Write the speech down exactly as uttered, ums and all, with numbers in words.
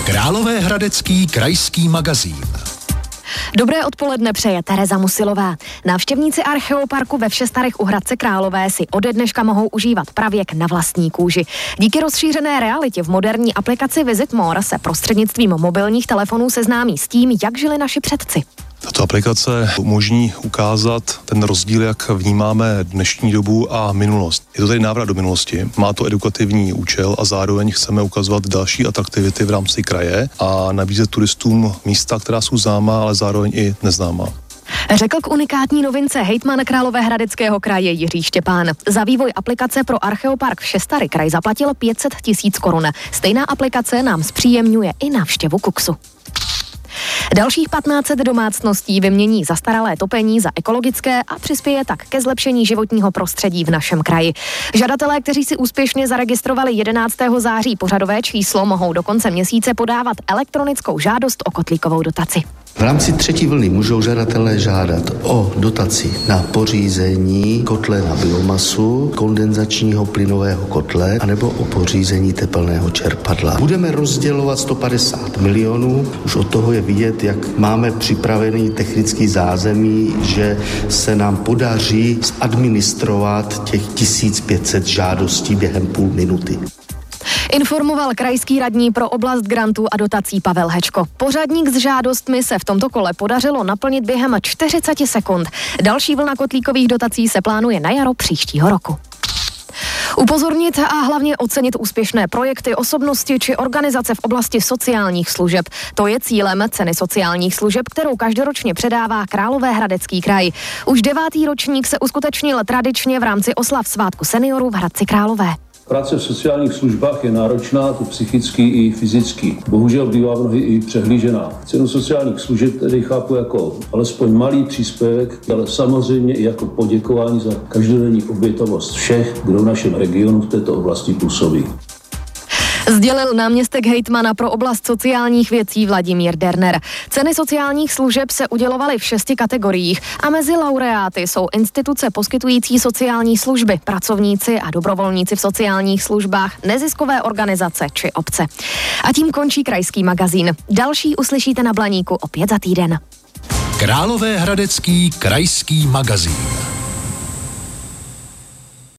Královéhradecký krajský magazín. Dobré odpoledne přeje Tereza Musilová. Návštěvníci Archeoparku ve Všestarech u Hradce Králové si ode dneška mohou užívat pravěk na vlastní kůži. Díky rozšířené realitě v moderní aplikaci Visit More se prostřednictvím mobilních telefonů seznámí s tím, jak žili naši předci. Tato aplikace umožní ukázat ten rozdíl, jak vnímáme dnešní dobu a minulost. Je to tedy návrat do minulosti, má to edukativní účel a zároveň chceme ukazovat další atraktivity v rámci kraje a nabízet turistům místa, která jsou známá, ale zároveň i neznámá. Řekl k unikátní novince hejtman Královéhradeckého kraje Jiří Štěpán. Za vývoj aplikace pro Archeopark Všestary kraj zaplatil pět set tisíc korun. Stejná aplikace nám zpříjemňuje i návštěvu Kuxu. Dalších patnáct set domácností vymění zastaralé topení za ekologické a přispěje tak ke zlepšení životního prostředí v našem kraji. Žadatelé, kteří si úspěšně zaregistrovali jedenáctého září pořadové číslo, mohou do konce měsíce podávat elektronickou žádost o kotlíkovou dotaci. V rámci třetí vlny můžou žadatelé žádat o dotaci na pořízení kotle na biomasu, kondenzačního plynového kotle anebo o pořízení tepelného čerpadla. Budeme rozdělovat sto padesát milionů. Už od toho je vidět, jak máme připravený technický zázemí, že se nám podaří zadministrovat těch tisíc pět set žádostí během půl minuty. Informoval krajský radní pro oblast grantů a dotací Pavel Hečko. Pořadník s žádostmi se v tomto kole podařilo naplnit během čtyřicet sekund. Další vlna kotlíkových dotací se plánuje na jaro příštího roku. Upozornit a hlavně ocenit úspěšné projekty, osobnosti či organizace v oblasti sociálních služeb. To je cílem ceny sociálních služeb, kterou každoročně předává Královéhradecký kraj. Už devátý ročník se uskutečnil tradičně v rámci oslav svátku seniorů v Hradci Králové. Práce v sociálních službách je náročná, to psychicky i fyzicky. Bohužel bývá mnohdy i přehlížená. Cenu sociálních služeb tedy chápu jako alespoň malý příspěvek, ale samozřejmě i jako poděkování za každodenní obětavost všech, kdo v našem regionu v této oblasti působí. Sdělil náměstek hejtmana pro oblast sociálních věcí Vladimír Derner. Ceny sociálních služeb se udělovaly v šesti kategoriích a mezi laureáty jsou instituce poskytující sociální služby, pracovníci a dobrovolníci v sociálních službách, neziskové organizace či obce. A tím končí krajský magazín. Další uslyšíte na Blaníku opět za týden. Královéhradecký krajský magazín.